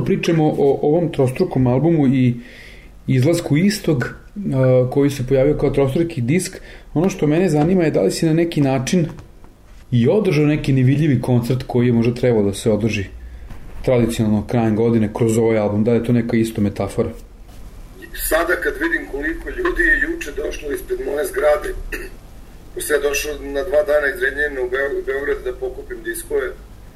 pričamo o ovom trostrukom albumu i izlasku istog, koji se pojavio kao trostruki disk, ono što mene zanima je da li si na neki način i održao neki nevidljivi koncert koji je možda trebao da se održi tradicionalno krajem godine kroz ovaj album, da li je to neka isto metafora? Sada kad vidim koliko ljudi je juče došlo ispred moje zgrade, ko se je došao na 2 dana iz Renjanina u Beograd da pokupim diskove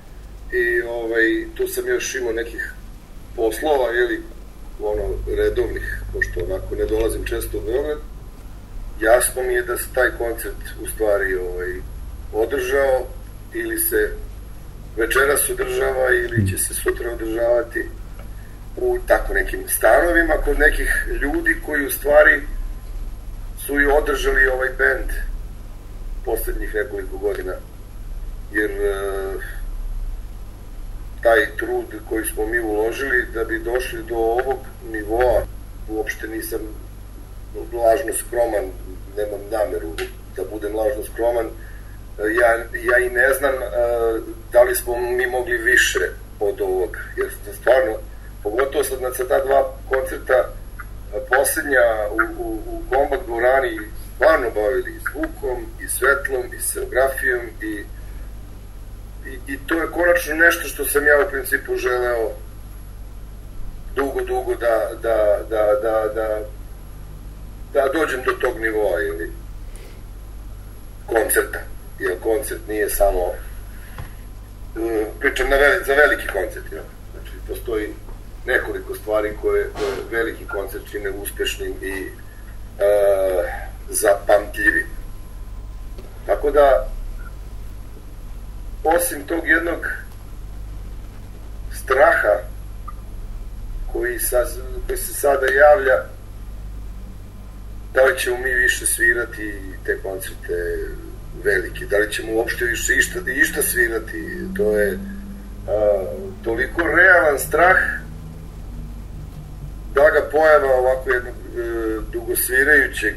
i tu sam još imao nekih poslova, redovnih, pošto onako ne dolazim često u Beograd, jasno mi je da se taj koncert u stvari održao ili se večeras održava ili će se sutra održavati u tako nekim stanovima kod nekih ljudi koji u stvari su i održali ovaj bend poslednjih nekoliko godina, jer taj trud koji smo mi uložili da bi došli do ovog nivoa, uopšte nisam lažno skroman, nemam nameru da budem lažno skroman, ja i ne znam da li smo mi mogli više od ovog, jer stvarno, pogotovo sad na ta 2 koncerta, poslednja u Kombat dvorani, stvarno bavili i zvukom, i svetlom, i scenografijom, i to je konačno nešto što sam ja u principu želeo dugo da dođem do tog nivoa ili koncerta, jer koncert nije samo, pričam za veliki koncert, znači postoji nekoliko stvari koje veliki koncert čine uspešnim i zapamtljivim. Tako da, osim tog jednog straha koji se sada javlja, da li ćemo mi više svirati te koncerte velike, da li ćemo uopšte više išta svirati, to je toliko realan strah da ga pojava ovako jednog dugosvirajućeg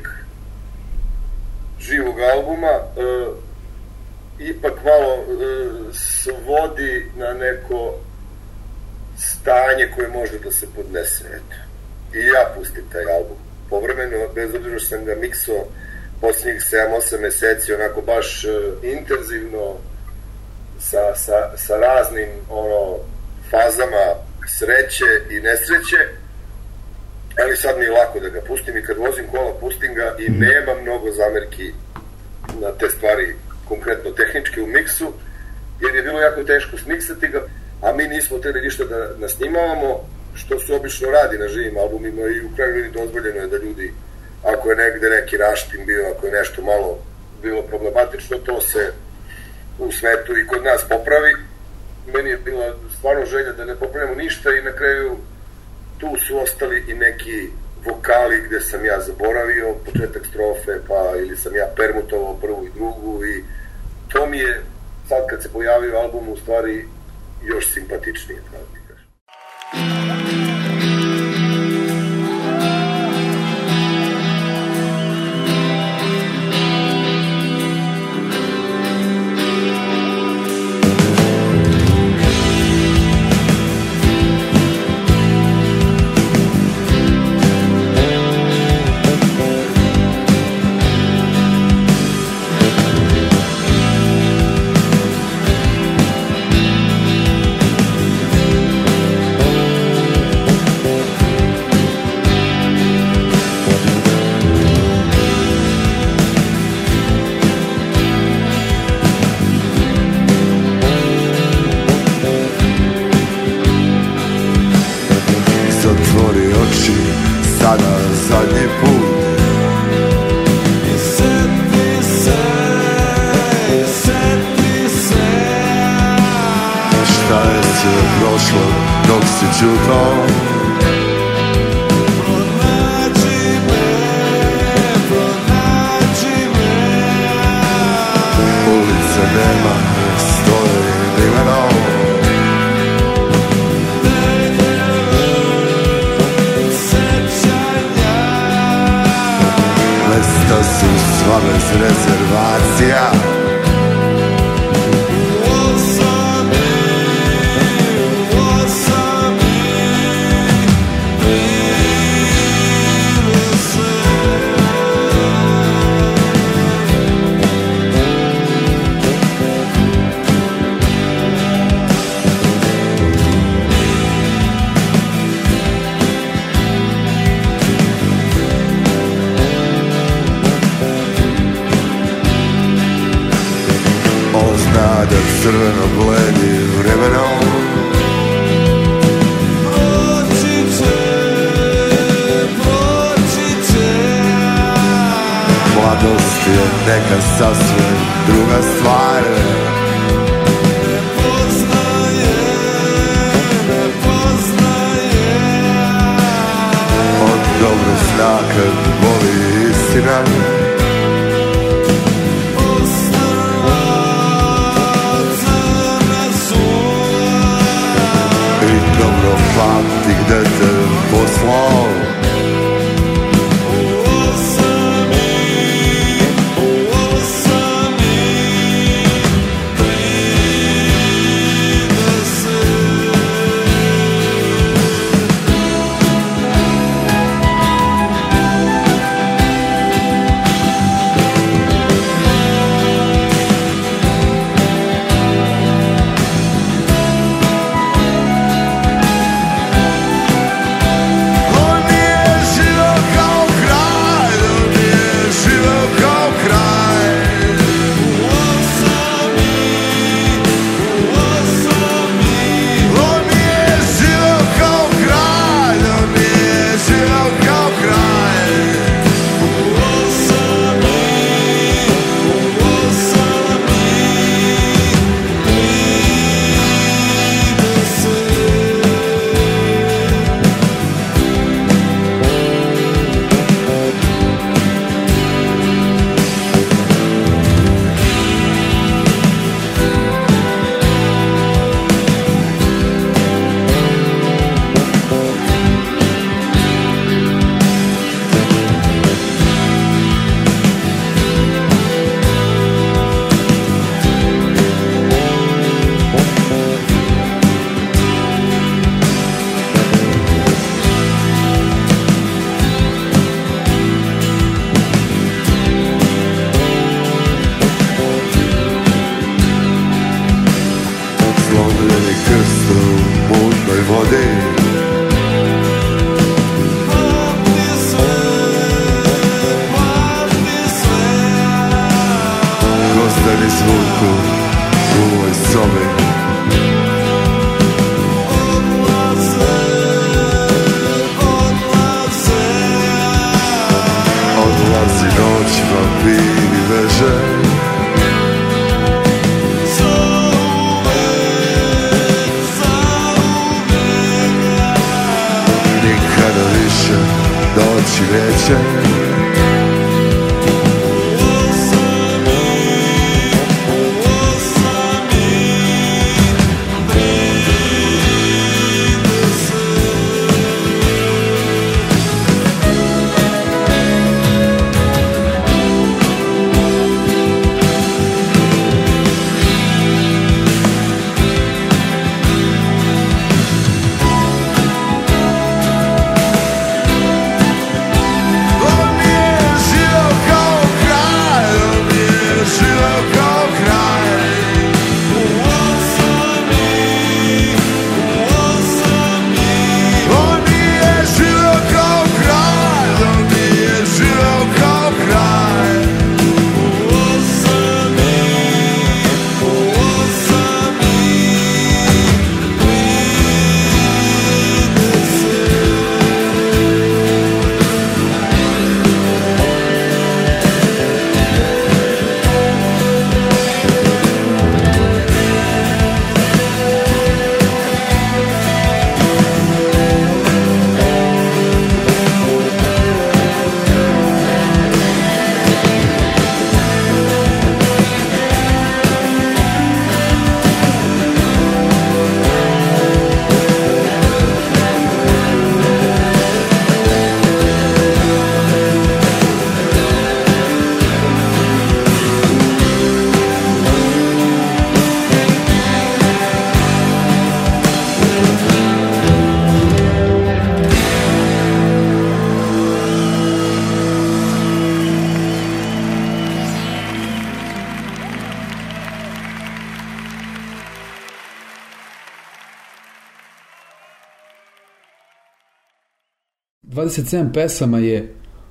živog albuma ipak malo svodi na neko stanje koje može da se podnese. Eto. I ja pustim taj album povremeno, bez obzira što sam ga miksao posljednjih 7-8 meseci, onako baš intenzivno, sa raznim fazama sreće i nesreće, ali sad mi je lako da ga pustim i kad vozim kola pustim ga i nema mnogo zamerki na te stvari, konkretno tehnički u miksu, jer je bilo jako teško smiksati ga, a mi nismo hteli ništa da nasnimavamo, što se obično radi na živim albumima i u kraju ljudi dozvoljeno je da ljudi, ako je negde neki raštin bio, ako je nešto malo bilo problematično, to se u svetu i kod nas popravi. Meni je bila stvarno želja da ne popravljamo ništa i na kraju tu su ostali i neki vokali gde sam ja zaboravio početak strofe, pa ili sam ja permutovao prvu i drugu, i to mi je sad kad se pojavio album u stvari još simpatičnije, pravo ti kažem. crveno bledi vremenom. Mladost je neka sasvim druga stvar. On dobro zna kad voli istina. I dobro pamti gde te poslao. ...27 pesama je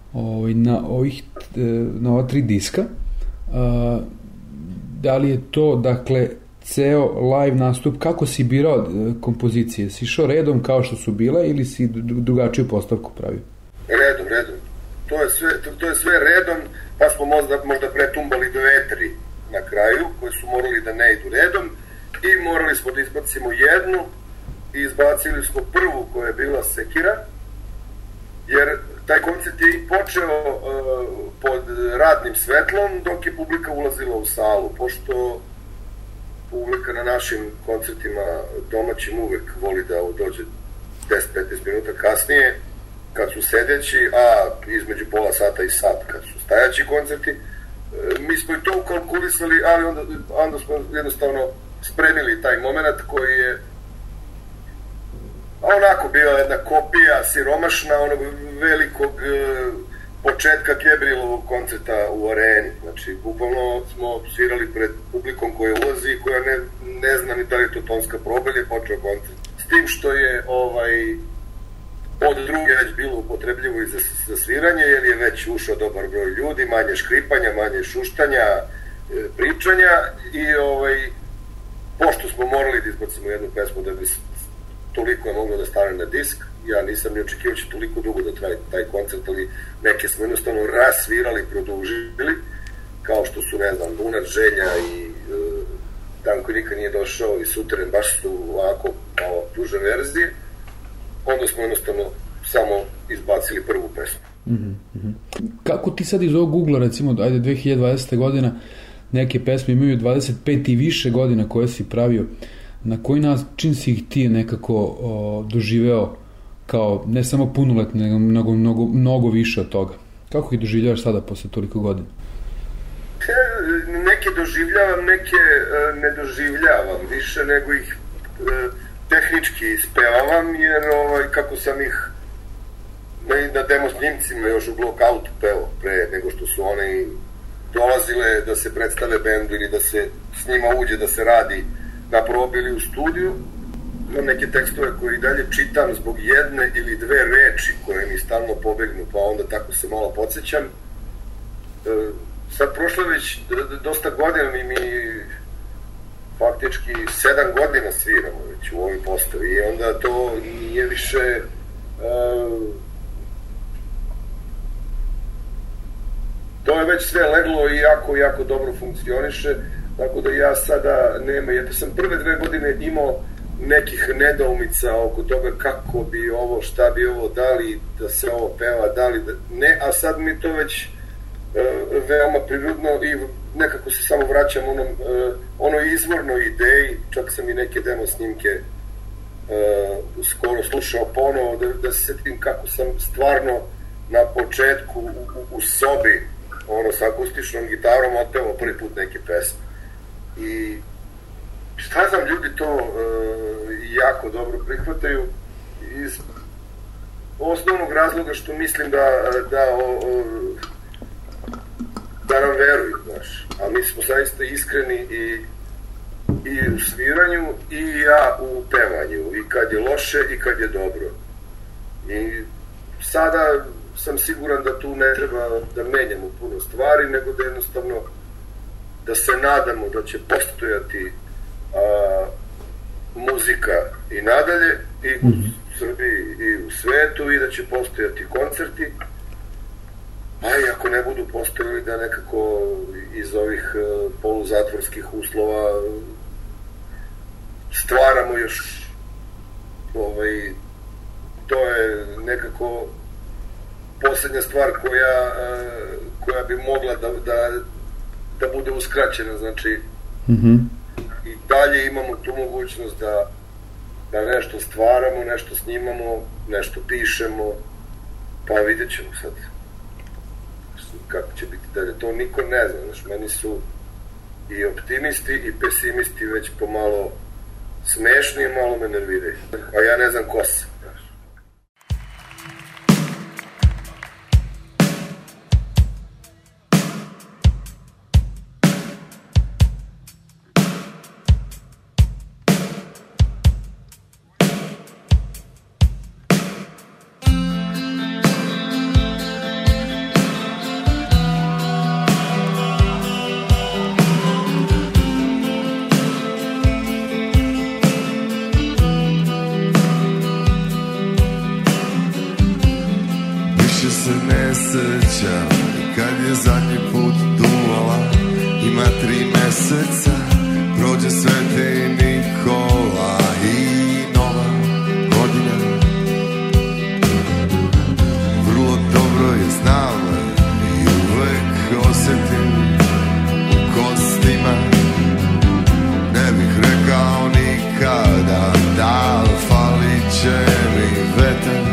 na ova 3 diska. Da li je to, dakle, ceo live nastup, kako si birao kompozicije? Si išao redom kao što su bile ili si drugačiju postavku pravio? Redom. To je sve redom, pa smo možda pretumbali 2-3 na kraju, koji su morali da ne idu redom i morali smo da izbacimo jednu i izbacili smo prvu koja je bila Sekira, jer taj koncert je i počeo pod radnim svetlom dok je publika ulazila u salu, pošto publika na našim koncertima domaćim uvek voli da dođe 10-15 minuta kasnije kad su sedeći, a između pola sata i sat kad su stajaći koncerti. Mi smo i to ukalkulisali, ali onda smo jednostavno spremili taj moment koji je onako bila jedna kopija siromašna onog velikog početka Kebrilovog koncerta u areni. Znači, bukvalno smo svirali pred publikom koja ulazi i koja ne zna ni da li je to tonska proba ili je počeo koncert. S tim što je od druge već bilo upotrebljivo i za sviranje, jer je već ušao dobar broj ljudi, manje škripanja, manje šuštanja, pričanja i pošto smo morali da izbacimo jednu pesmu da bi toliko je moglo da stane na disk, ja nisam ni očekivao će toliko dugo da traje taj koncert, ali neke smo jednostavno rasvirali, produžili, kao što su, ne znam, Lunar, Želja i Dan koji nikad nije došao i Suteren, baš su ovako malo duže verzije. Onda smo jednostavno samo izbacili prvu pesmu. Kako ti sad iz ovog ugla, recimo, ajde 2020. godina, neke pesme imaju 25 i više godina koje si pravio, na koji način si ih ti nekako doživeo kao ne samo punoletne, nego mnogo više od toga? Kako ih doživljavaš sada posle toliko godina? Neke doživljavam, neke ne doživljavam više nego ih tehnički ispevavam, jer kako sam ih na demo snimcima još u Blockout peo pre nego što su one dolazile da se predstave bendu ili da se s njima uđe da se radi na probi ili u studiju. Imam neke tekstove koje i dalje čitam zbog jedne ili dve reči koje mi stalno pobegnu, pa onda tako se malo podsjećam. Sad prošlo već dosta godina mi faktički 7 godina sviramo već u ovoj postavi i onda to nije više to je već sve leglo i jako dobro funkcioniše, tako da ja sada nema, ja sam prve 2 godine imao nekih nedoumica oko toga kako bi ovo, šta bi ovo, da li da se ovo peva, da li da ne, a sad mi to već veoma prirodno i nekako se samo vraćam onoj izvornoj ideji, čak sam i neke demo snimke skoro slušao ponovo, da se setim kako sam stvarno na početku u sobi sa akustičnom gitarom otpevao prvi put neke pesme. I šta znam, ljudi to jako dobro prihvataju iz osnovnog razloga što mislim da nam veruju, znaš. A mi smo zaista iskreni i u sviranju i ja u pevanju, i kad je loše i kad je dobro. I sada sam siguran da tu ne treba da menjamo puno stvari, nego da jednostavno da se nadamo da će postojati muzika i nadalje i u Srbiji i u svetu i da će postojati koncerti, a i ako ne budu postojali da nekako iz ovih poluzatvorskih uslova stvaramo još to je nekako poslednja stvar koja bi mogla da bude uskraćena, znači i dalje imamo tu mogućnost da nešto stvaramo, nešto snimamo, nešto pišemo, pa vidjet ćemo sad kako će biti dalje, to niko ne zna, znači meni su i optimisti i pesimisti već pomalo smešni i malo me nerviraju, a ja ne znam ko sam. se ne sećam kad je zadnji put duvala. Ima 3 meseca, prođe Sveti Nikola i nova godina. Vrlo dobro je znala i uvek osetim u kostima. Ne bih rekao nikada da falit će mi vetar.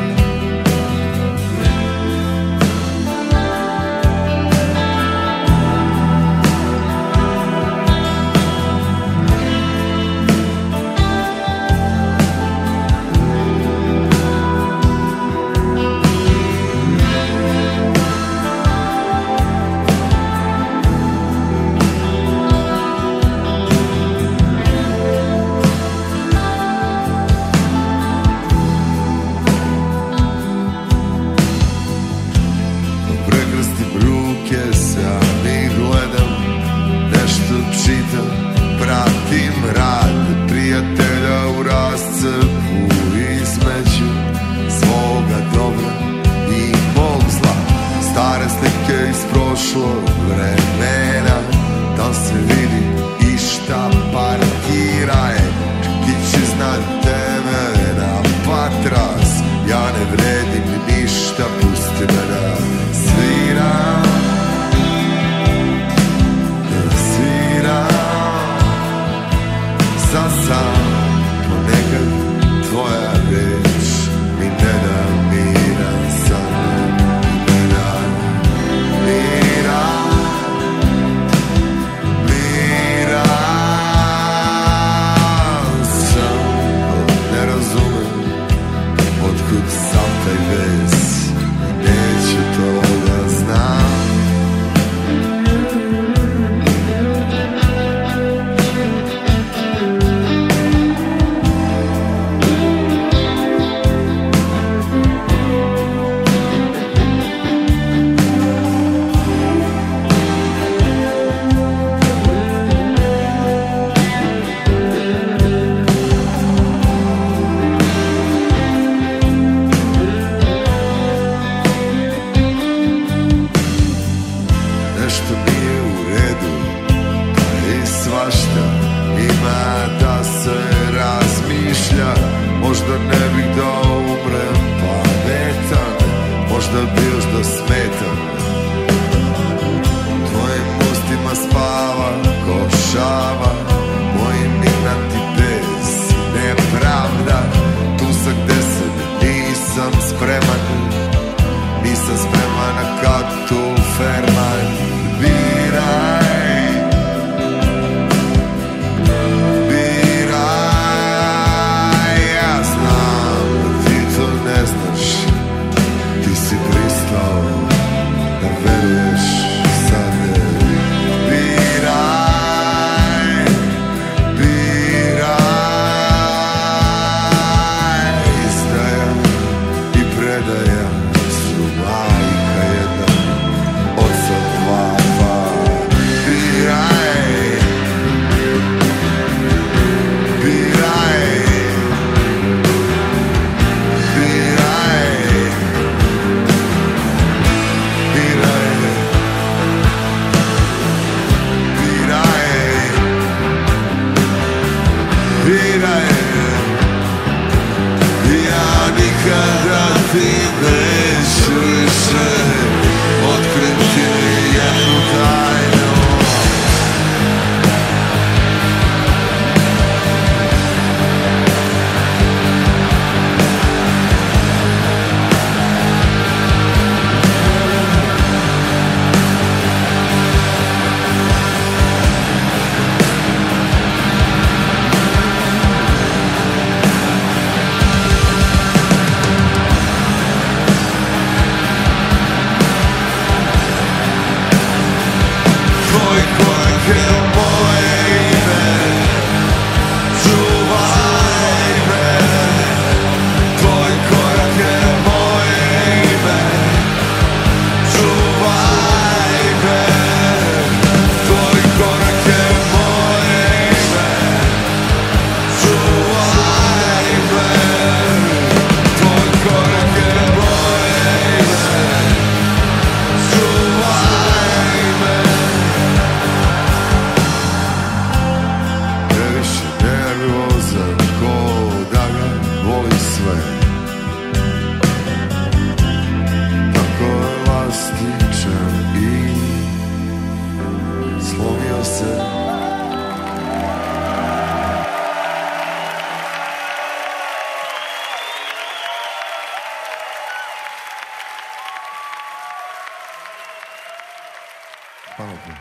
Hvala puno.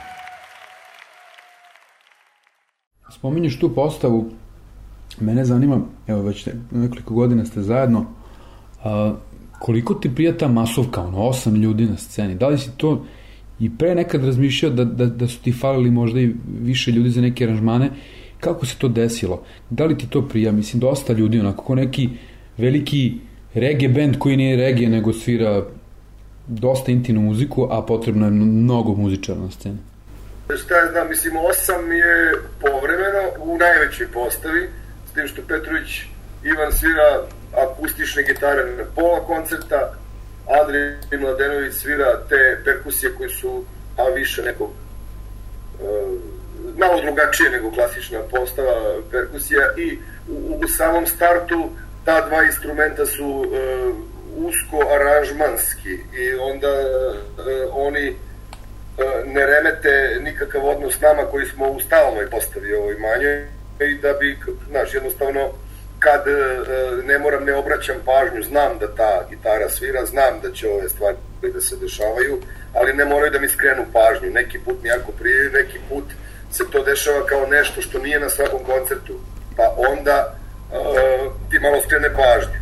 Spominješ tu postavu, mene zanima, evo već nekoliko godina ste zajedno, koliko ti prija ta masovka, 8 ljudi na sceni, da li si to i pre nekad razmišljao da su ti falili možda i više ljudi za neke aranžmane, kako se to desilo, da li ti to prija, mislim dosta ljudi, onako ko neki veliki reggae band koji nije reggae nego svira dosta intimnu muziku, a potrebno je mnogo muzičara na sceni. Šta ja znam, mislim, 8 je povremeno u najvećoj postavi, s tim što Petrović Ivan svira akustične gitare na pola koncerta, Andrej Mladenović svira te perkusije koje su više nekog malo drugačije nego klasična postava perkusija i u samom startu ta dva instrumenta su usko aranžmanski i onda oni ne remete nikakav odnos s nama koji smo u stalnoj postavi ovoj manjoj i da bi, znaš, jednostavno kad ne obraćam pažnju, znam da ta gitara svira, znam da će ove stvari da se dešavaju, ali ne moraju da mi skrenu pažnju. Neki put mi jako prije, neki put se to dešava kao nešto što nije na svakom koncertu, pa onda ti malo skrene pažnju.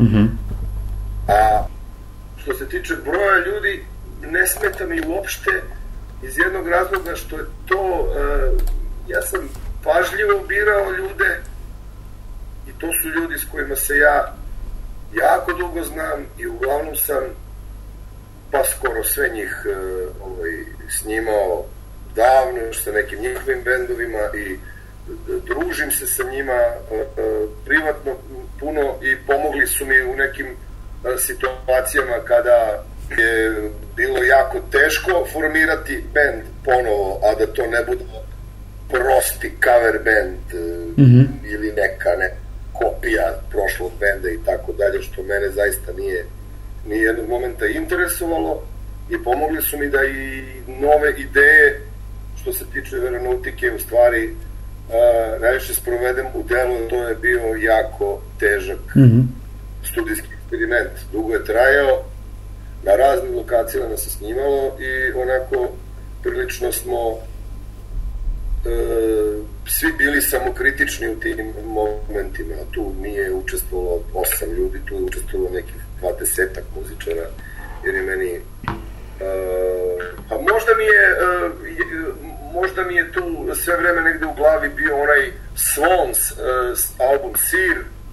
A što se tiče broja ljudi, ne smeta mi uopšte iz jednog razloga što je to, ja sam pažljivo birao ljude i to su ljudi s kojima se ja jako dugo znam i uglavnom sam pa skoro sve njih snimao davno sa nekim njihovim bendovima i družim se sa njima privatno puno i pomogli su mi u nekim situacijama kada je bilo jako teško formirati bend ponovo, a da to ne bude prosti cover band ili neka kopija prošlog benda i tako dalje, što mene zaista nije jednog momenta interesovalo i pomogli su mi da i nove ideje što se tiče veronautike u stvari najviše sprovedem u delu. To je bio jako težak studijski eksperiment, dugo je trajao, na raznim lokacijama se snimalo i onako prilično smo svi bili samokritični u tim momentima. Tu nije učestvovalo 8 ljudi, tu je učestvovalo nekih 20-ak muzičara, jer je meni a možda mi je tu sve vreme negde u glavi bio onaj Swans album Sear,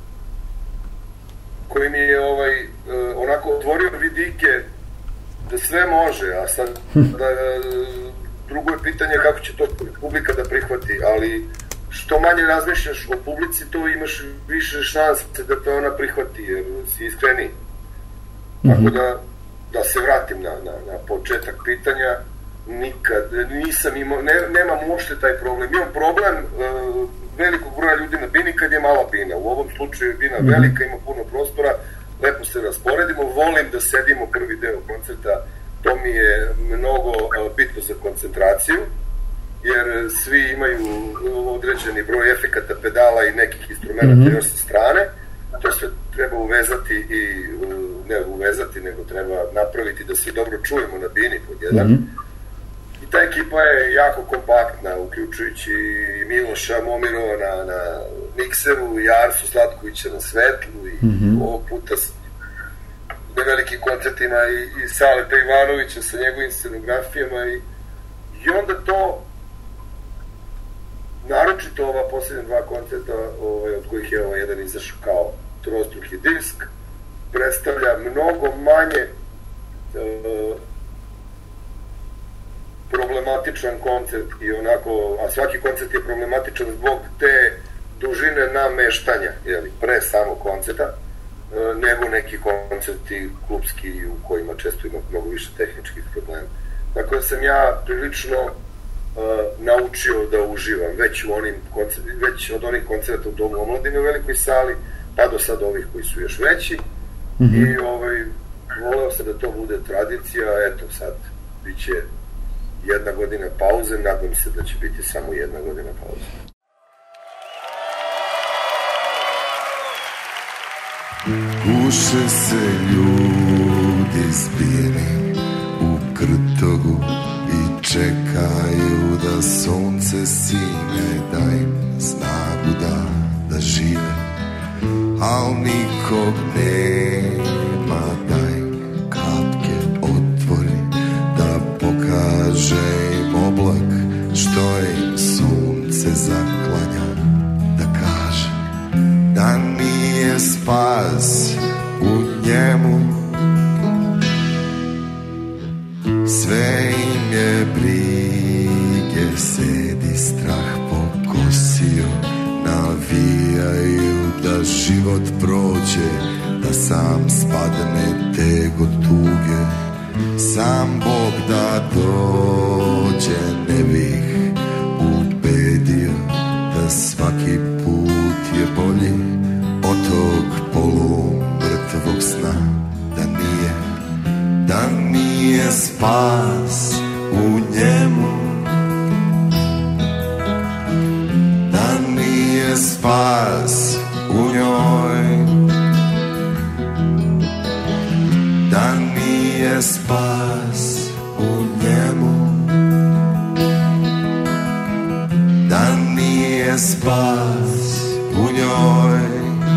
koji mi je onako otvorio vidike da sve može, a sad drugo je pitanje kako će to publika da prihvati, ali što manje razmišljaš o publici, to imaš više šanse da te ona prihvati, jer si iskreni. Tako da se vratim na početak pitanja, nikad nisam imao, nemam uopšte taj problem. Imam problem velikog broja ljudi na bini kad je mala bina. U ovom slučaju je bina velika, ima puno prostora, lepo se rasporedimo, volim da sedimo prvi deo koncerta, to mi je mnogo bitno za koncentraciju, jer svi imaju određeni broj efekata, pedala i nekih instrumenta još sa strane. To sve treba uvezati i ne uvezati, nego treba napraviti da svi dobro čujemo na bini pod jedan. I ta ekipa je jako kompaktna, uključujući Miloša Momirova na mikseru i Arsu Slatkovića na svetlu i ovog puta na velikim koncertima i Saleta Ivanovića sa njegovim scenografijama i onda to, naročito ova posljednja dva koncerta od kojih je jedan izašao kao trostruki disk, predstavlja mnogo manje problematičan koncert i onako, a svaki koncert je problematičan zbog te dužine nameštanja, pre samog koncerta, nego neki koncerti klubski u kojima često ima mnogo više tehničkih problema. Tako da sam ja prilično naučio da uživam već od onih koncerta u Domu omladine u velikoj sali, pa do sad ovih koji su još veći i voleo sam da to bude tradicija. Eto sad, bit će 1 godina pauze, nadam se da će biti samo 1 godina pauze. Uše se ljudi zbili u krtogu i čekaju da sunce sine, daj im snagu da žive, al nikog nema, daj kapke otvori, da pokaže im oblak što im sunce zaklanja, da kaže da nije spas u njemu, sve im je brige, sedi strah pokosio, navijaju da život prođe, da sam spadne teg od tuge, sam Bog da dođe, ne bih ubedio da svaki put je bolji od tog polumrtvog sna, da nije spas u njemu, da nije spas u njoj, da nije spas u njemu, da nije spas u njoj.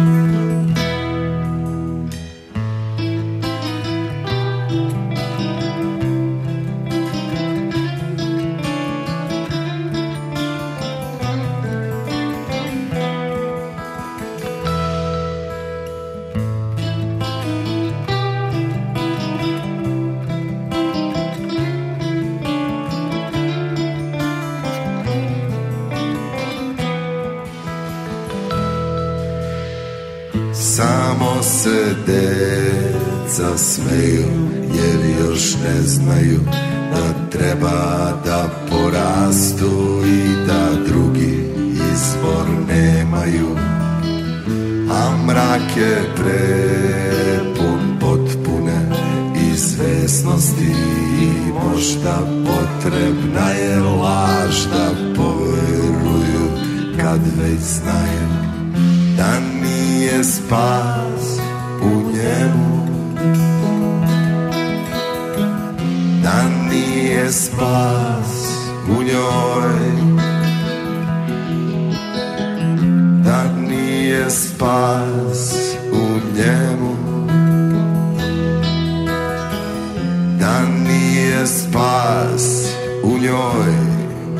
Samo se deca smeju, jer još ne znaju da treba da porastu i da drugi izbor nemaju. A mrak je prepun potpune izvesnosti i možda potrebna je laž da poveruju kad već znaju da nije spas u njemu, da nije spas u njoj, da nije spas u njemu, da nije spas u njoj.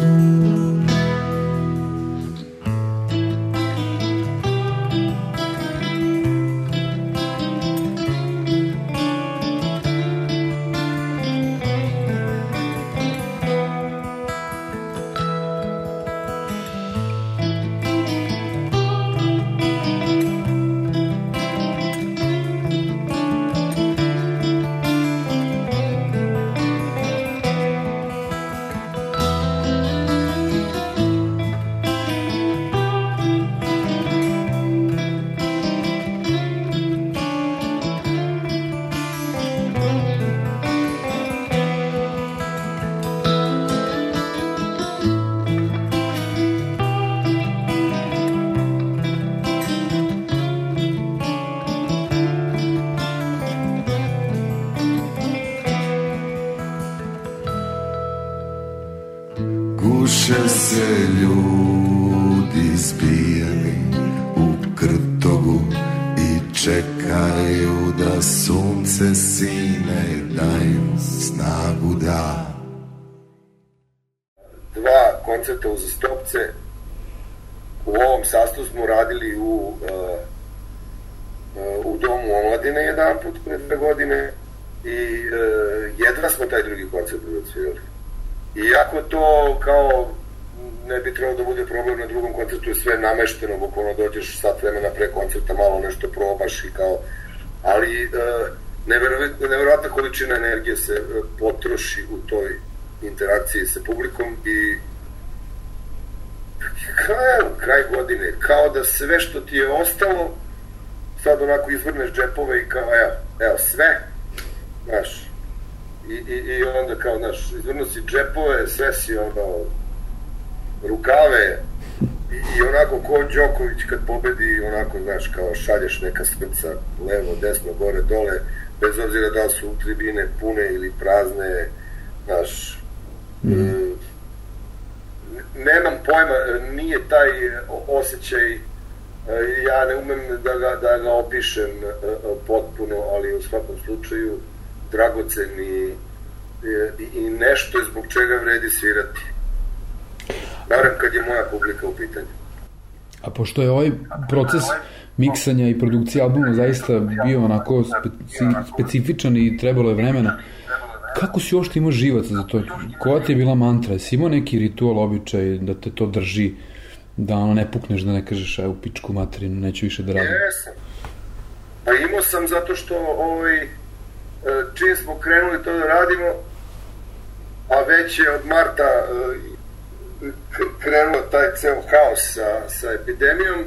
Guše se ljudi zbijeni u krtogu i čekaju da sunce sine, da im snagu da. Dva koncerta uzastopce. U ovom sastavu smo radili u Domu omladine jedan put pre 2 godine i jedva smo taj drugi koncert odsvirali. Iako to kao ne bi trebalo da bude problem na drugom koncertu, je sve namešteno, bukvalno dođeš sat vremena pre koncerta, malo nešto probaš i kao, ali neverovatna količina energije se potroši u toj interakciji sa publikom i kraj godine, kao da sve što ti je ostalo sad onako izvrneš džepove i kao evo sve, znaš. I onda kao, znaš, izvrnu si džepove, sve si ono, rukave i onako ko Đoković kad pobedi, onako, znaš, kao šalješ neka srca levo, desno, gore, dole, bez obzira da li su tribine pune ili prazne, znaš, Nemam pojma, nije taj osjećaj, ja ne umem da ga opišem potpuno, ali u svakom slučaju dragocen i nešto je zbog čega vredi svirati. Barem kad je moja publika u pitanju. A pošto je ovaj proces miksanja i produkcije albuma zaista bio onako specifičan i trebalo je vremena, kako si uopšte imao živac za to? Koja ti je bila mantra? Jesi imao neki ritual, običaj da te to drži, da ono ne pukneš, da ne kažeš u pičku materinu, neću više da radim? Jesam. Pa imao sam zato što čim smo krenuli to da radimo, a već je od marta krenuo taj ceo haos sa epidemijom,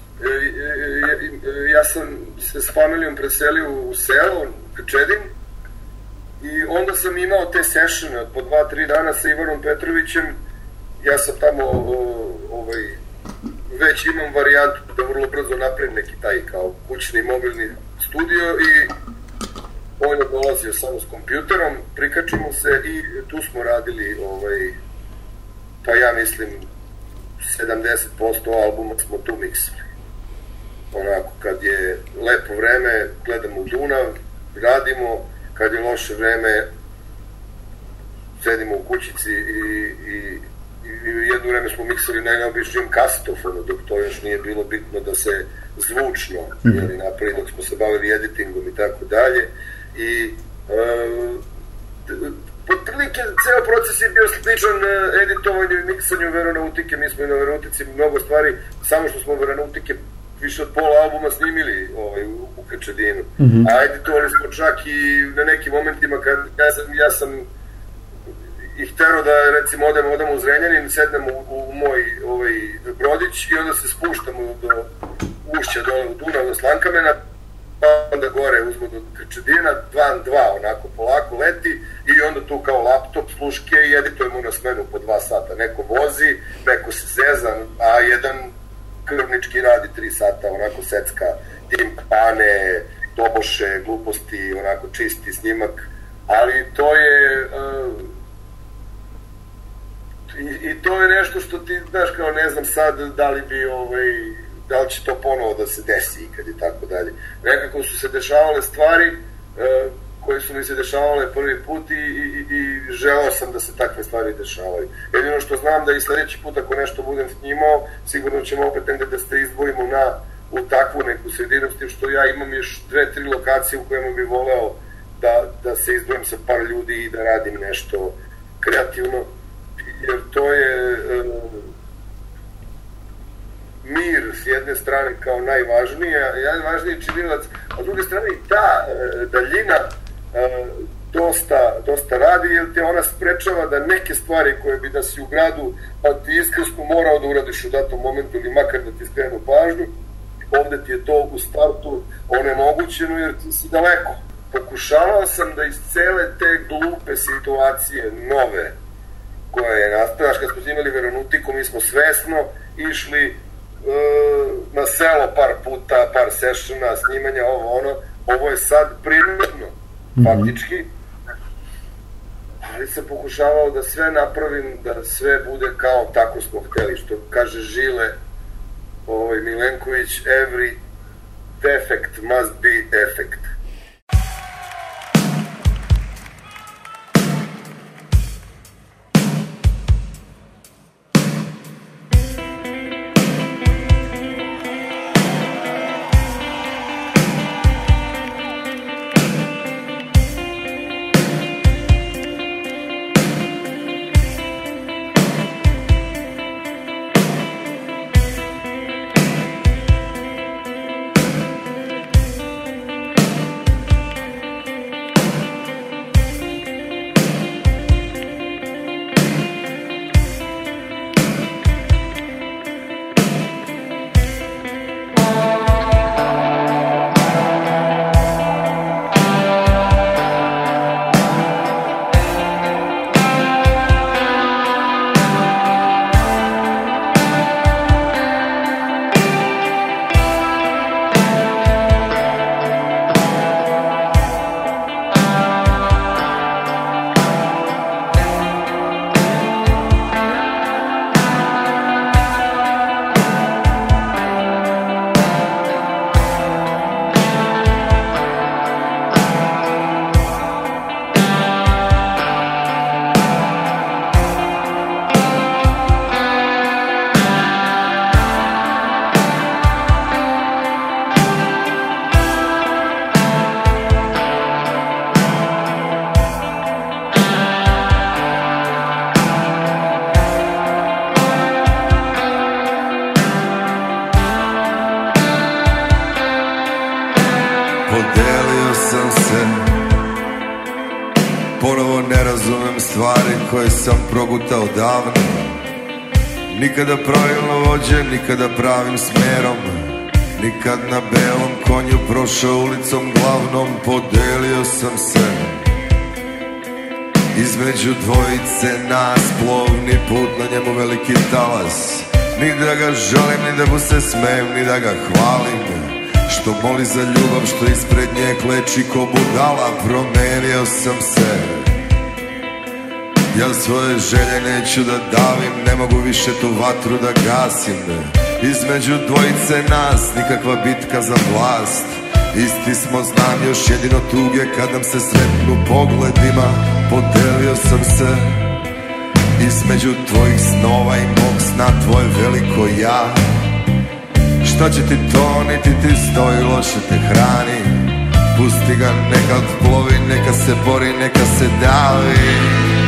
ja sam se s familijom preselio u selo, Krčedin, i onda sam imao te sessione od po 2-3 dana sa Ivanom Petrovićem. Ja sam tamo već imam varijantu da vrlo brzo napravim neki taj kao kućni mobilni studio i on je dolazio samo s kompjuterom, prikačimo se i tu smo radili pa ja mislim 70% albuma smo tu miksali. Onako, kad je lepo vreme, gledamo u Dunav, radimo, kad je loše vreme, sedimo u kućici i jedno vreme smo miksali na najobičnijem kasetofonu, dok to još nije bilo bitno da se zvučno napravi, dok smo se bavili editingom i tako dalje. I potprilike, ceo proces je bio sličan editovanju i miksanju Veronautike. Mi smo i na Veronautici mnogo stvari, samo što smo Veronautike više od pola albuma snimili u Krčedinu. A editovali smo čak i na nekim momentima kad ja sam ih terao da recimo odemo u Zrenjanin, sednemo u moj brodić i onda se spuštamo do ušća dole u Dunav, do Slankamena, pa onda gore uzmo do Krčedina, 2 onako polako leti i onda tu kao laptop, sluške i editujemo na smenu po 2 sata. Neko vozi, neko se zeza, a jedan krvnički radi 3 sata, onako secka timpane, toboše, gluposti, onako čisti snimak, ali to je i to je nešto što ti, znaš, kao ne znam sad da li bi da li će to ponovo da se desi ikad i tako dalje. Nekako su se dešavale stvari koje su mi se dešavale prvi put i želeo sam da se takve stvari dešavaju. Jedino što znam da i sledeći put ako nešto budem snimao, sigurno ćemo opet negde da se izdvojimo u takvu neku sredinu, s tim što ja imam još 2-3 lokacije u kojima bih voleo da se izdvojim sa par ljudi i da radim nešto kreativno, jer to je mir s jedne strane kao najvažniji činilac, a s druge strane i ta daljina dosta radi, jer te ona sprečava da neke stvari koje bi da si u gradu, pa ti iskrsno morao da uradiš u datom momentu ili makar da ti skrenu pažnju, ovde ti je to u startu onemogućeno jer ti si daleko. Pokušavao sam da iz cele te glupe situacije nove koja je nastala, kad smo snimali Veronautiku, mi smo svesno išli na selo par puta, par sessiona, snimanja, ovo je sad prirodno, faktički, ali sam pokušavao da sve napravim, da sve bude kao tako smo hteli, što kaže Žile Milenković, every defect must be effect. stvari koje sam progutao davno. Nikada pravilno vođen, nikada pravim smerom, nikad na belom konju prošao ulicom glavnom. Podelio sam se između dvojice nas, plovni put, na njemu veliki talas. Ni da ga žalim, ni da mu se smejem, ni da ga hvalim, što moli za ljubav, što ispred nje kleči ko budala. Promenio sam se, ja svoje želje neću da davim, ne mogu više tu vatru da gasim. Između dvojice nas, nikakva bitka za vlast. Isti smo, znam, još jedino tuge kad nam se sretnu pogledima. Podelio sam se između tvojih snova i mog sna, tvoje veliko ja. Šta će ti to, niti ti stoji, loše te hrani. Pusti ga, neka odplovi, neka se bori, neka se davi.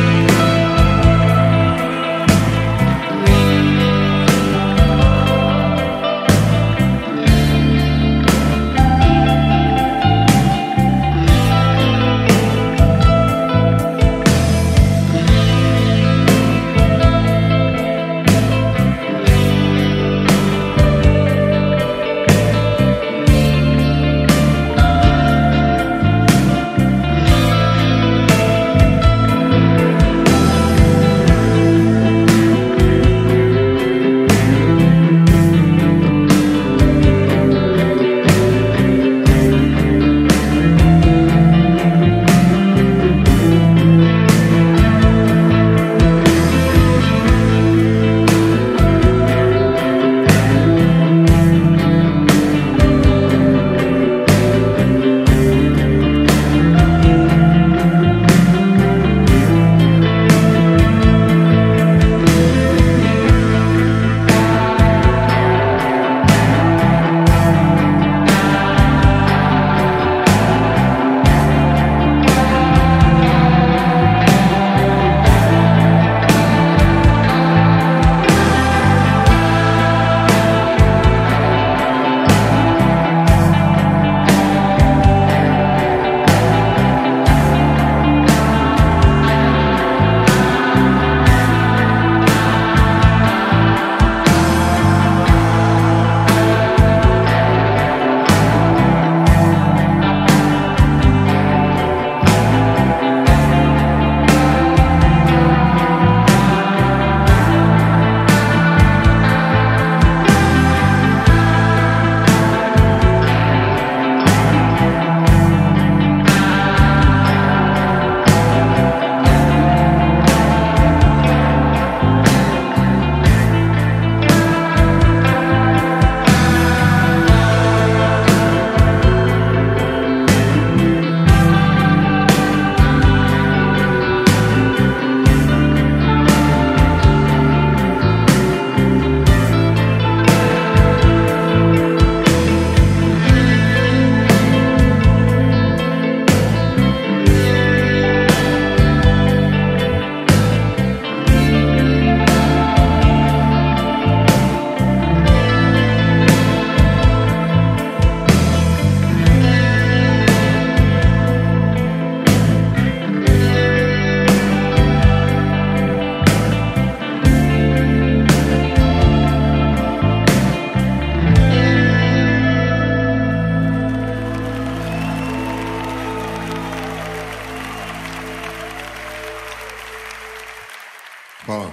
Hvala.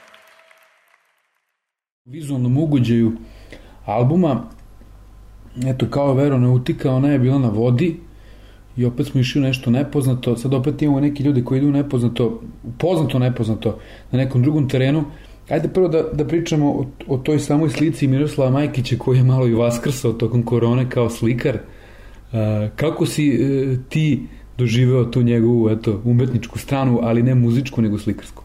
Vizualnom ugođaju albuma, eto, kao Veronautika, ona je bila na vodi i opet smo išli u nešto nepoznato. Sad opet imamo neki ljudi koji idu nepoznato, nepoznato na nekom drugom terenu. Ajde prvo da pričamo o toj samoj slici Miroslava Majkića koji je malo i vaskrsao tokom korone kao slikar. Kako si ti doživeo tu njegovu umetničku stranu, ali ne muzičku, nego slikarsku?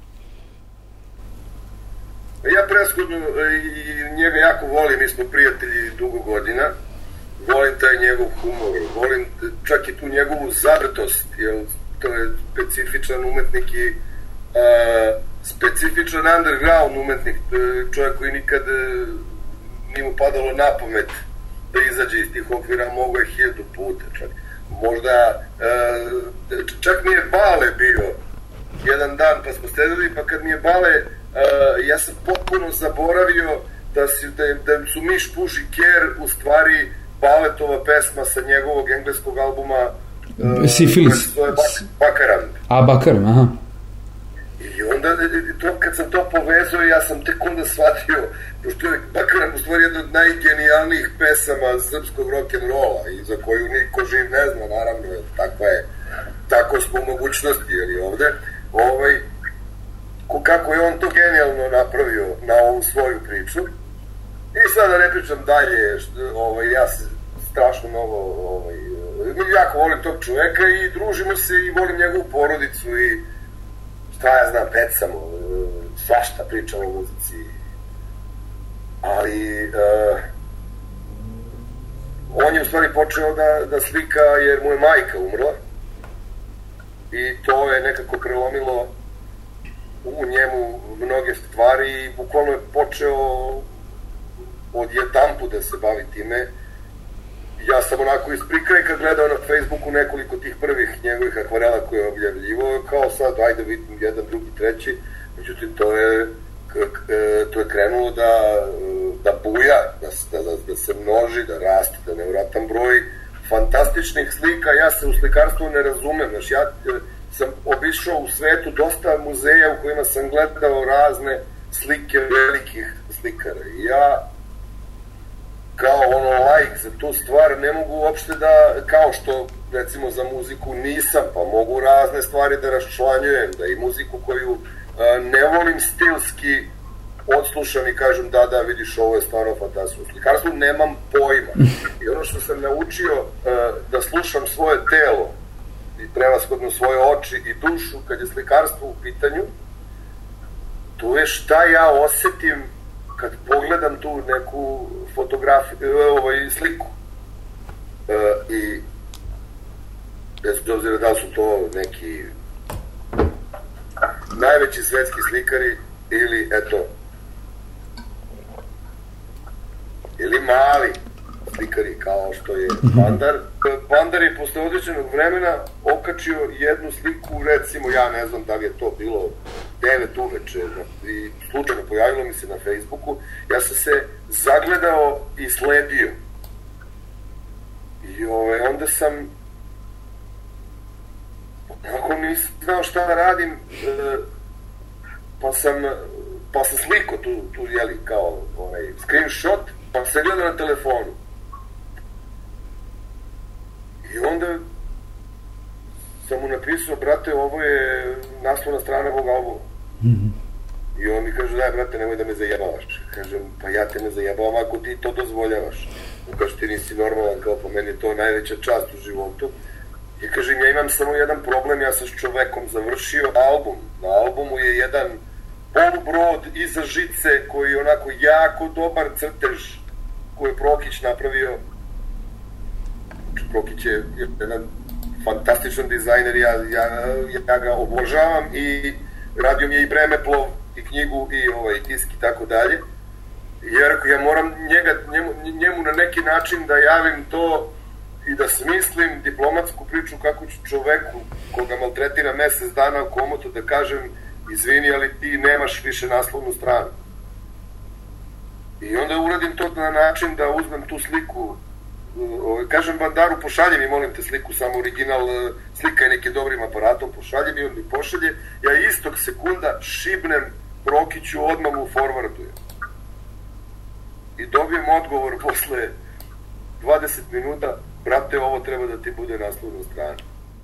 Ja preshodno i njega jako volim, mi smo prijatelji dugo godina, volim taj njegov humor, volim čak i tu njegovu zabrtost, jer to je specifičan umetnik i specifičan underground umetnik, čovjek koji nikad nije mu padalo na pamet da izađe iz tih okvira, mogo je 1000 puta čak. Možda, čak nije Bale bio jedan dan, pa smo sedeli, pa kad mi je Bale, ja sam potpuno zaboravio da su Miš, Puš i Ker u stvari Baletova pesma sa njegovog engleskog albuma Syphilis. Bakaran. A, Bakaran, aha. I onda, kad sam to povezao, ja sam tek onda shvatio, pošto je Bakaran u stvari jedna od najgenijalnijih pesama srpskog rock'n'rolla i za koju niko živ ne zna, naravno, tako smo u mogućnosti, jer je ovde, kako je on to genijalno napravio na ovu svoju priču. I sada ne pričam dalje, ja se strašno mnogo, jako volim tog čoveka i družimo se i volim njegovu porodicu i šta ja znam, pecamo, svašta pričam o muzici. Ali on je u stvari počeo da slika jer mu je majka umrla i to je nekako prelomilo u njemu mnoge stvari i bukvalno je počeo odjedanput da se bavi time. Ja sam onako iz prikrajka gledao na Facebooku nekoliko tih prvih njegovih akvarela koje je objavljivo, kao sad, ajde vidim jedan, drugi, treći, međutim to je krenulo da buja, da se množi, da raste, da nevratan broj fantastičnih slika. Ja se u slikarstvu ne razumem, znaš, ja sam obišao u svetu dosta muzeja u kojima sam gledao razne slike velikih slikara i ja kao laik za tu stvar ne mogu uopšte da, kao što recimo za muziku nisam, pa mogu razne stvari da raščlanjujem, da i muziku koju ne volim stilski odslušam i kažem da vidiš ovo je stvarno fantastično. U slikarstvu nemam pojma i ono što sam naučio da slušam svoje telo i prevashodno svoje oči i dušu kad je slikarstvo u pitanju, to je šta ja osetim kad pogledam tu neku fotografiju, sliku. I bez obzira da su to neki najveći svetski slikari ili ili mali slikari kao što je Bandar. Bandar je posle određenog vremena okačio jednu sliku, recimo ja ne znam da li je to bilo 9 uveče i slučajno pojavilo mi se na Facebooku, ja sam se zagledao i sledio. I onda sam ako nisam znao šta da radim, pa sam sliko tu jeli kao screenshot, pa sam gledao na telefonu. I onda sam mu napisao, brate, ovo je naslovna strana ovog albuma. I on mi kaže, daj, brate, nemoj da me zajebavaš. Kažem, pa ja te ne zajebavam ako ti to dozvoljavaš. On kaže, ti nisi normalan, kao po meni je to najveća čast u životu. I kažem, ja imam samo jedan problem, ja sam s čovekom završio album. Na albumu je jedan polubrod iza žice koji je onako jako dobar crtež koji je Prokić napravio. Prokić je jedan fantastičan dizajner, ja ga obožavam i radio mi je i Vremeplov i knjigu i tisk i tako dalje. Jer ja moram njemu na neki način da javim to i da smislim diplomatsku priču kako ću čoveku koga maltretira mesec dana u komotu da kažem izvini, ali ti nemaš više naslovnu stranu. I onda uradim to na način da uzmem tu sliku, kažem Bandaru, pošalje mi, molim te, sliku, samo original, slika je nekim dobrim aparatom, pošalje mi, on mi pošalje, ja istog sekunda šibnem Prokiću, odmah mu forwardujem. I dobijem odgovor posle 20 minuta, brate, ovo treba da ti bude naslovna strana.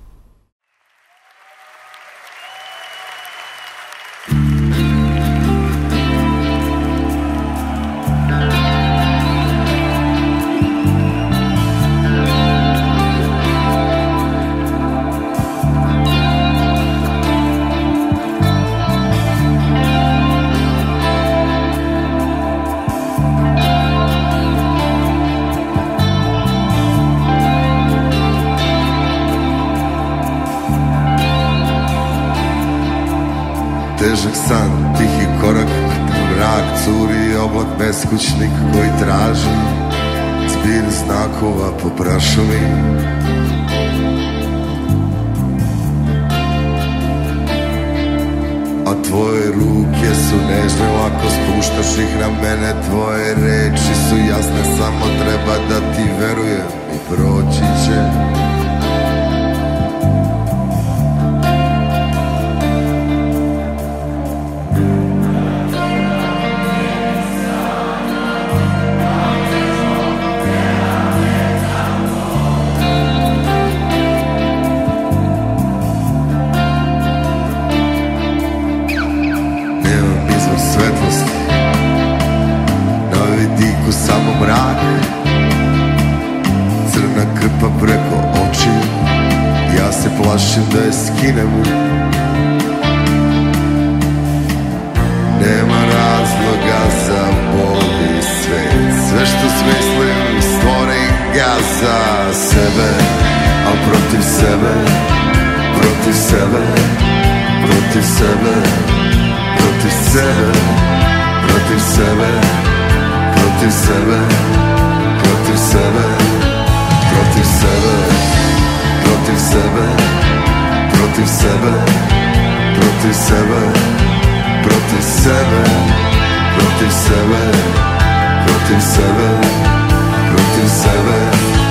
Težak san, tihi korak, mrak curi, oblak beskućnik koji traži zbir znakova po prašovi. Ako spuštaš ih na mene, tvoje reči su jasne, samo treba da ti verujem i proći će. Samo mrak, crna krpa preko oči, ja se plašim da je skinem. Nema razloga za bolji svet, sve što smislim stvorim ga za sebe, al protiv sebe, protiv sebe, protiv sebe, protiv sebe, protiv sebe, protiv sebe, protiv sebe, protiv sebe, protiv sebe, protiv sebe, protiv sebe, protiv sebe, protiv sebe, protiv sebe, protiv sebe.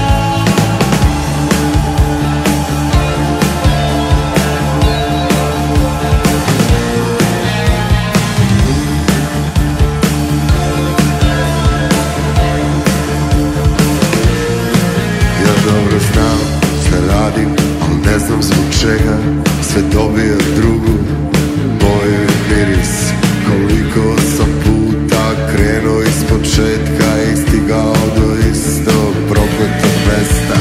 Dobro znam šta radim, al ne znam zbog čega sve dobija drugu boju i miris. Koliko sam puta krenuo iz početka i stigao do istog prokletog mesta.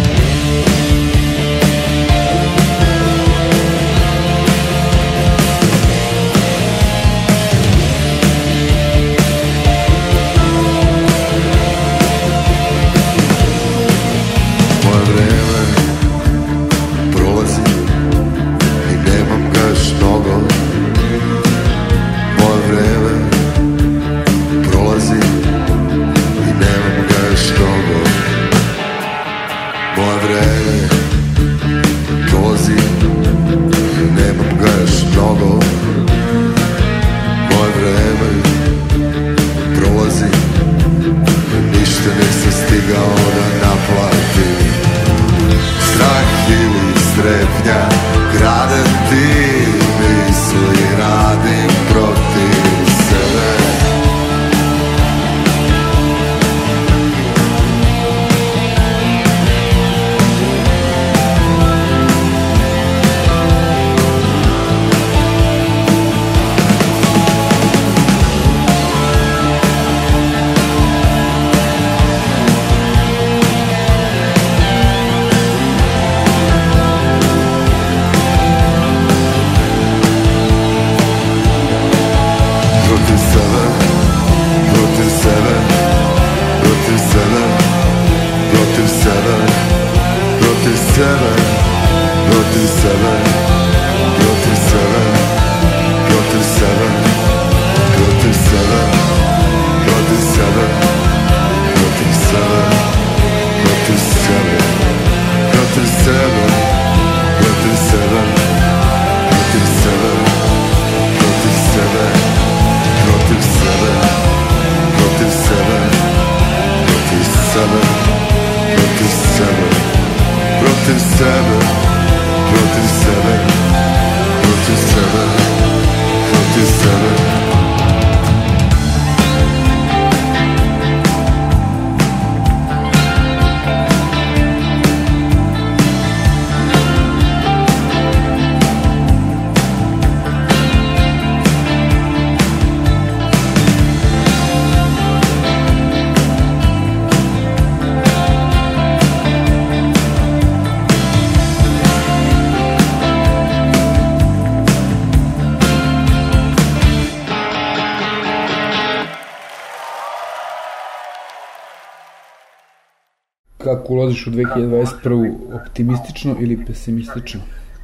Kako ulaziš u 2021. optimistično ili pesimistično?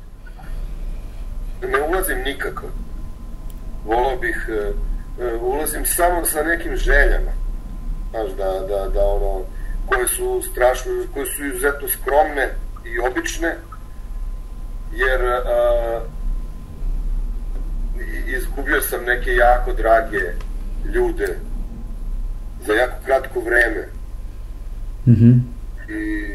Ne ulazim nikako. Volao bih, ulazim samo sa nekim željama. Znaš, da ono, koje su strašno, koje su izuzetno skromne i obične, jer izgubio sam neke jako drage ljude za jako kratko vreme. I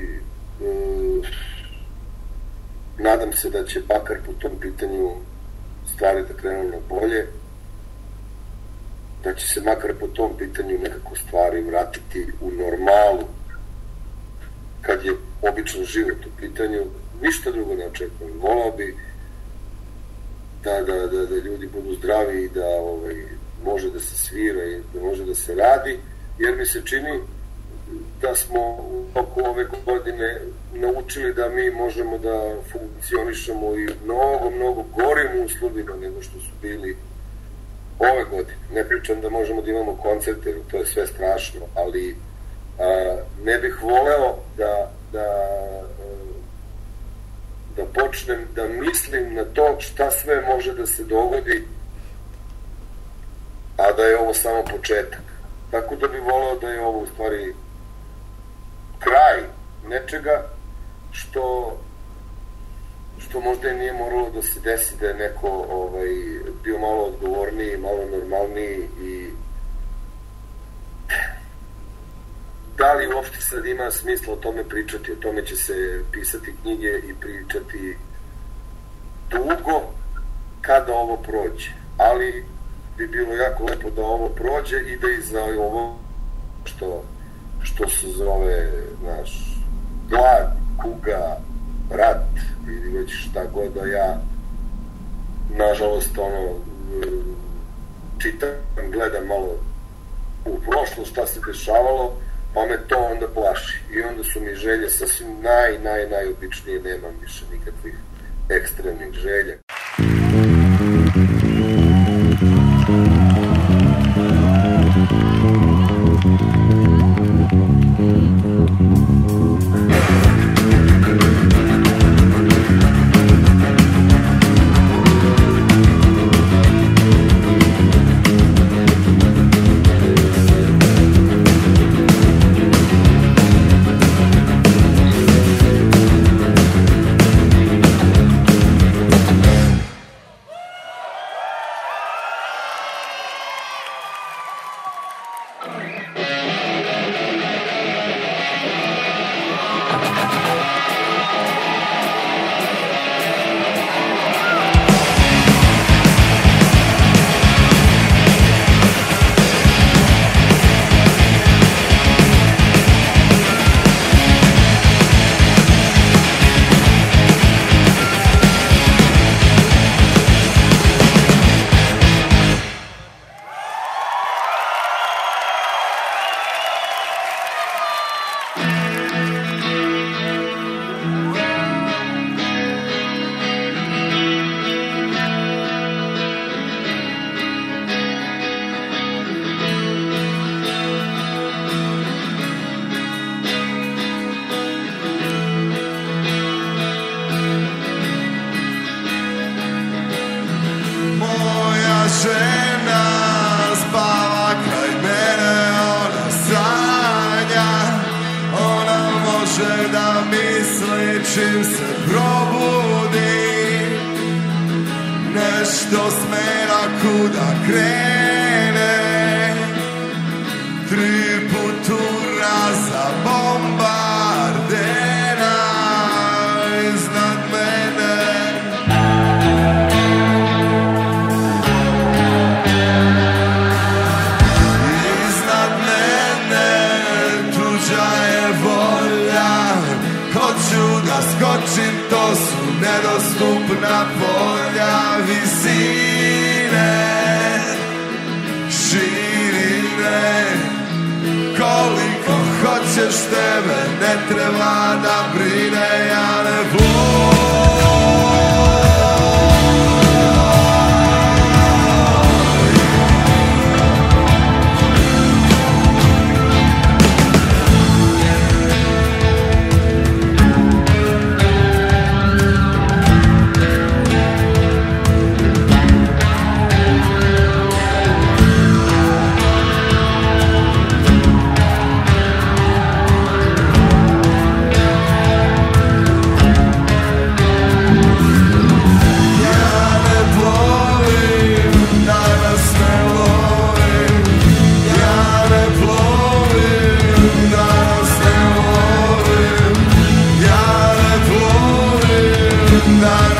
nadam se da će Bakar po tom pitanju stvari da krenu na bolje, da će se makar po tom pitanju nekako stvari vratiti u normalu kad je običan život u pitanju. Ništa drugo ne očekujem. Volao bi da ljudi budu zdravi i da može da se svira i da može da se radi, jer mi se čini da smo oko ove godine naučili da mi možemo da funkcionišemo i mnogo gorim uslovima nego što su bili ove godine. Ne pričam da možemo da imamo koncerte, jer to je sve strašno, ali ne bih voleo da počnem da mislim na to šta sve može da se dogodi, a da je ovo samo početak. Tako da bih voleo da je ovo u stvari kraj nečega što možda i nije moralo da se desi, da je neko bio malo odgovorniji, malo normalniji i da li uopšte sad ima smisla o tome pričati, o tome će se pisati knjige i pričati dugo kada ovo prođe, ali bi bilo jako lepo da ovo prođe i da iza ovo što se zove naš glad, kuga, rat ili već šta god, da ja nažalost čitam, gledam malo u prošlost šta se dešavalo, pa me to onda plaši i onda su mi želje sasvim najobičnije, nemam više nikakvih ekstremnih želja. čim se probudi, nešto smera kuda krene, 3 putura za bombardera iznad mene. Iznad mene tuđa je volja, hoću da skočim, to su nedostupna polja, visine, širine. Koliko hoćeš, tebe ne treba da brine, ja ne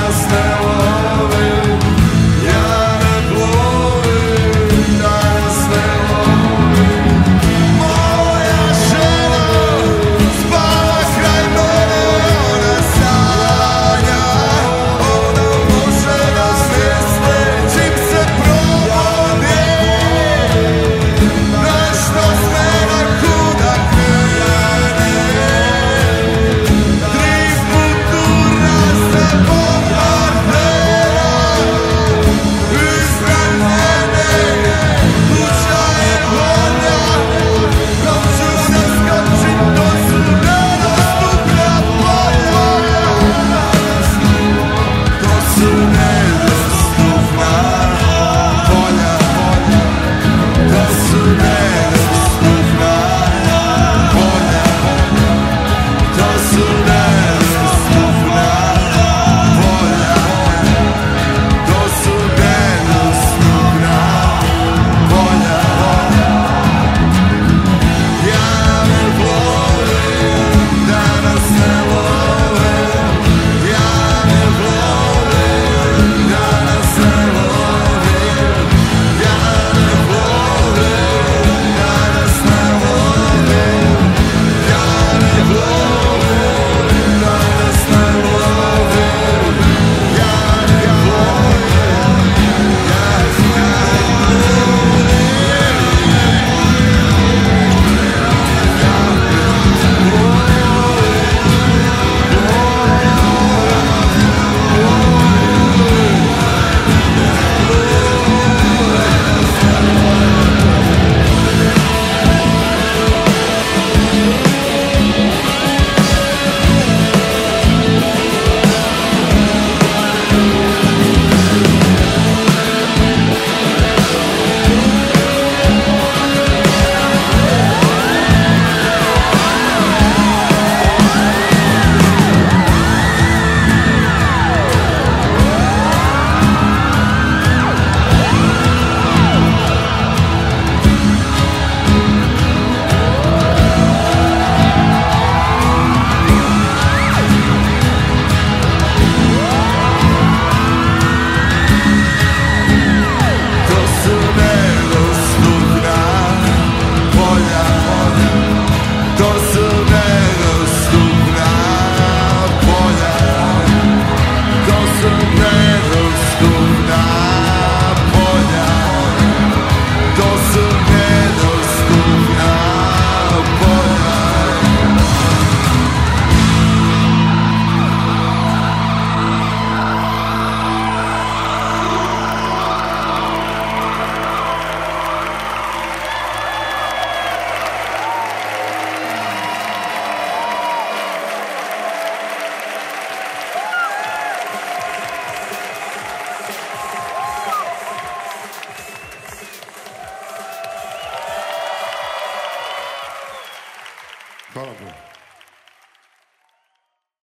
Hvala Bogu.